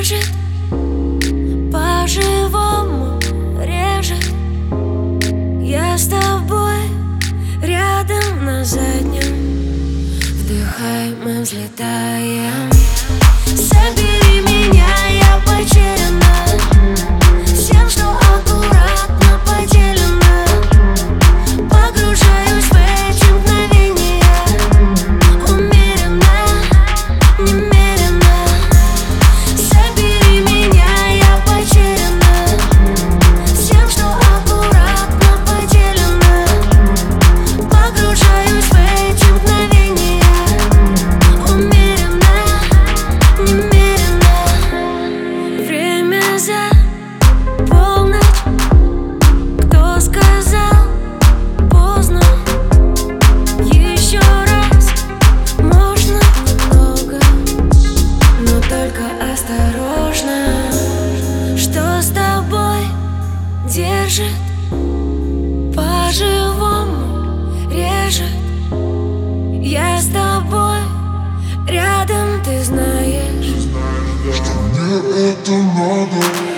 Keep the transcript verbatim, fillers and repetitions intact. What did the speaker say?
держит, по-живому режет. Я с тобой рядом на заднем, вдыхай, мы взлетаем. Собери меня, я потеряна, всем, что аккуратно поделено. Погружаюсь в эти мгновения, умеренно, немерено. Собери меня, я потеряна, всем, что аккуратно поделено. Погружаюсь в эти мгновения, умеренно, немерено. Время за полночь, кто сказал поздно? Еще раз можно немного, но только осторожно. Что с тобой держит, по-живому режет. Я с тобой рядом, ты знаешь, Мне это надо.